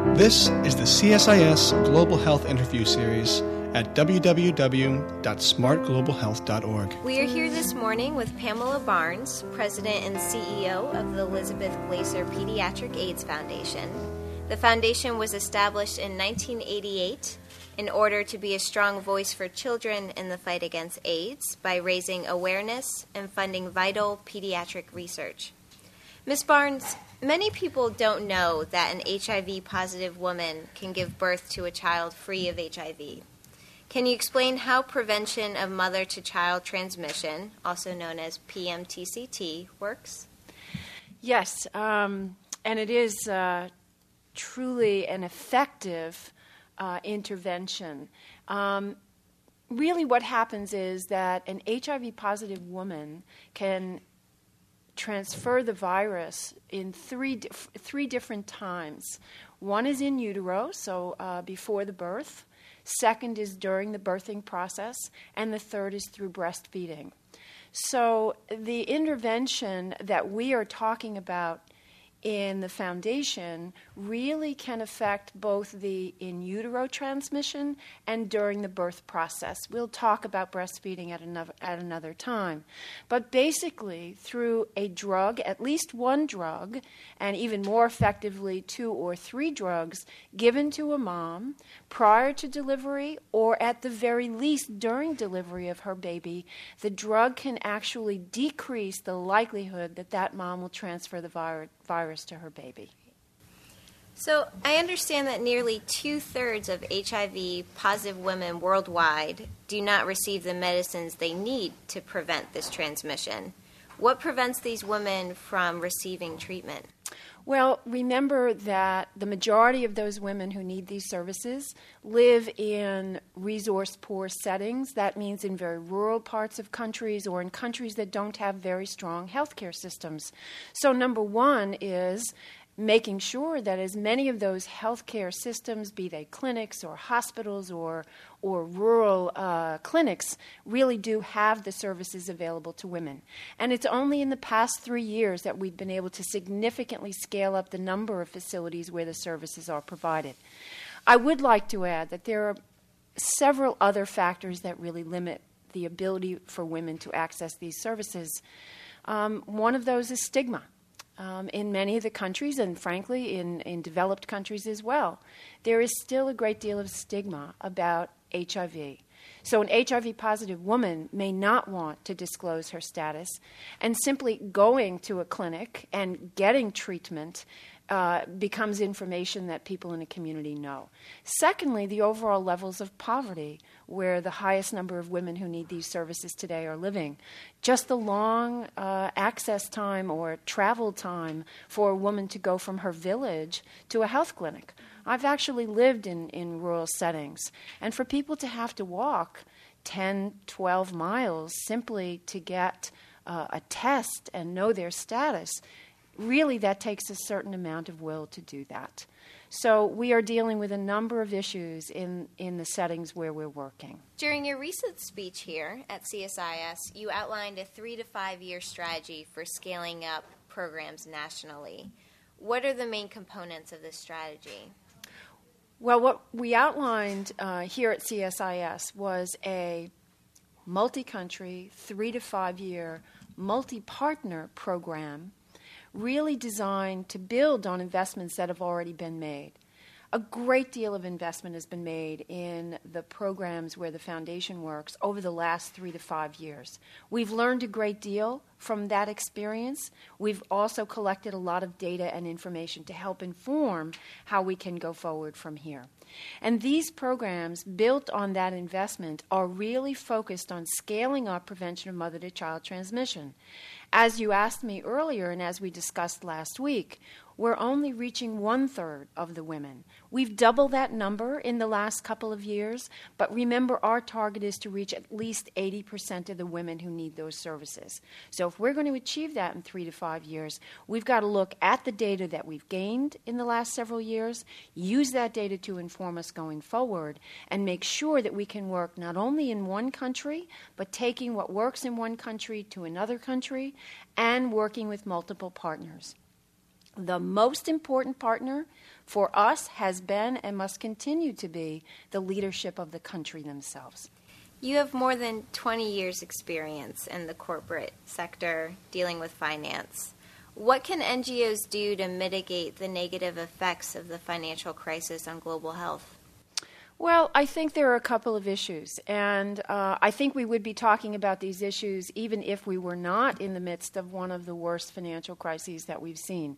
This is the CSIS Global Health Interview Series at www.smartglobalhealth.org. We are here this morning with Pamela Barnes, President and CEO of the Elizabeth Glaser Pediatric AIDS Foundation. The foundation was established in 1988 in order to be a strong voice for children in the fight against AIDS by raising awareness and funding vital pediatric research. Ms. Barnes, many people don't know that an HIV-positive woman can give birth to a child free of HIV. Can you explain how prevention of mother-to-child transmission, also known as PMTCT, works? Yes, and it is truly an effective intervention. Really what happens is that an HIV-positive woman can transfer the virus in three different times. One is in utero, so before the birth. Second is during the birthing process. And the third is through breastfeeding. So the intervention that we are talking about in the foundation really can affect both the in utero transmission and during the birth process. We'll talk about breastfeeding at another time. But basically, through a drug, at least one drug, and even more effectively 2 or 3 drugs given to a mom prior to delivery or at the very least during delivery of her baby, the drug can actually decrease the likelihood that that mom will transfer the virus to her baby. So I understand that nearly 2/3 of HIV-positive women worldwide do not receive the medicines they need to prevent this transmission. What prevents these women from receiving treatment? Well, remember that the majority of those women who need these services live in resource-poor settings. That means in very rural parts of countries or in countries that don't have very strong healthcare systems. So number one is making sure that as many of those healthcare systems, be they clinics or hospitals or rural clinics, really do have the services available to women. And it's only in the past 3 years that we've been able to significantly scale up the number of facilities where the services are provided. I would like to add that there are several other factors that really limit the ability for women to access these services. One of those is stigma. In many of the countries, and frankly in developed countries as well, there is still a great deal of stigma about HIV. So an HIV-positive woman may not want to disclose her status, and simply going to a clinic and getting treatment becomes information that people in a community know. Secondly, the overall levels of poverty, where the highest number of women who need these services today are living. Just the long access time or travel time for a woman to go from her village to a health clinic. I've actually lived in rural settings, and for people to have to walk 10, 12 miles simply to get a test and know their status, really, that takes a certain amount of will to do that. So we are dealing with a number of issues in the settings where we're working. During your recent speech here at CSIS, you outlined a 3 to 5 year strategy for scaling up programs nationally. What are the main components of this strategy? Well, what we outlined here at CSIS was a multi-country, 3 to 5 year, multi-partner program really designed to build on investments that have already been made. A great deal of investment has been made in the programs where the foundation works over the last 3 to 5 years. We've learned a great deal from that experience. We've also collected a lot of data and information to help inform how we can go forward from here. And these programs, built on that investment, are really focused on scaling up prevention of mother-to-child transmission. As you asked me earlier, and as we discussed last week, we're only reaching 1/3 of the women. We've doubled that number in the last couple of years, but remember, our target is to reach at least 80% of the women who need those services. So if we're going to achieve that in 3 to 5 years, we've got to look at the data that we've gained in the last several years, use that data to inform us going forward, and make sure that we can work not only in one country, but taking what works in one country to another country, and working with multiple partners. The most important partner for us has been and must continue to be the leadership of the country themselves. You have more than 20 years' experience in the corporate sector dealing with finance. What can NGOs do to mitigate the negative effects of the financial crisis on global health? Well, I think there are a couple of issues, and I think we would be talking about these issues even if we were not in the midst of one of the worst financial crises that we've seen.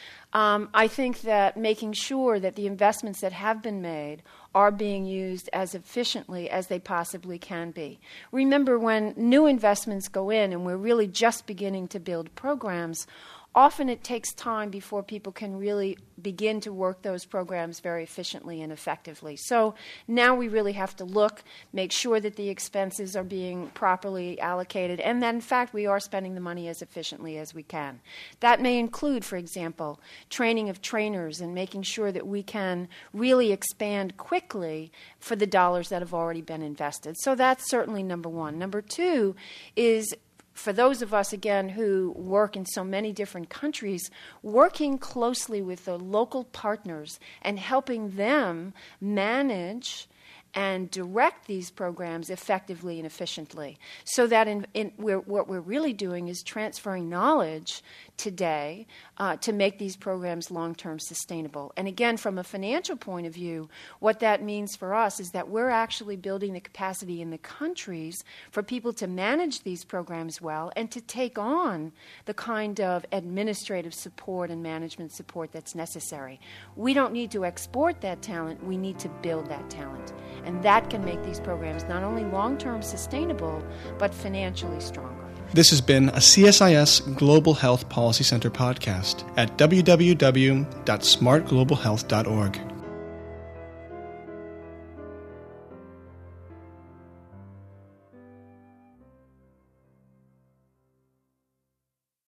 I think that making sure that the investments that have been made are being used as efficiently as they possibly can be. Remember, when new investments go in and we're really just beginning to build programs, often it takes time before people can really begin to work those programs very efficiently and effectively. So now we really have to look, make sure that the expenses are being properly allocated, and that in fact we are spending the money as efficiently as we can. That may include, for example, training of trainers and making sure that we can really expand quickly for the dollars that have already been invested. So that's certainly number one. Number two is, for those of us, again, who work in so many different countries, working closely with the local partners and helping them manage and direct these programs effectively and efficiently. So that what we're really doing is transferring knowledge today to make these programs long-term sustainable. And again, from a financial point of view, what that means for us is that we're actually building the capacity in the countries for people to manage these programs well and to take on the kind of administrative support and management support that's necessary. We don't need to export that talent, we need to build that talent. And that can make these programs not only long-term sustainable, but financially stronger. This has been a CSIS Global Health Policy Center podcast at www.smartglobalhealth.org.